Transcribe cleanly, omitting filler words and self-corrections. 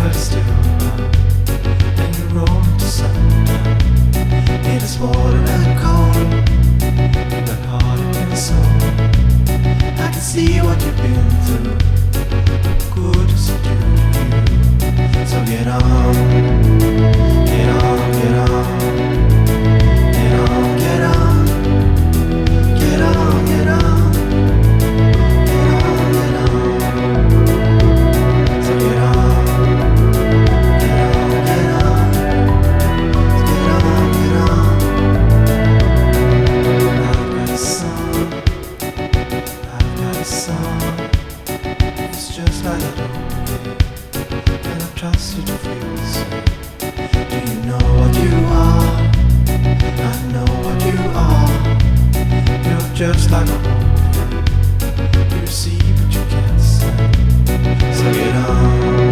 but it's still love. And you roll into sundown. It is water and cold. You got heart and soul. I can see what you've been through. What good does it do to you? So get on, get on, get on, get on, get on, get on, get on. Trust you to feel the same. Do you know what you are? I know what you are. You're just like a home. You receive what you can't say. So get on.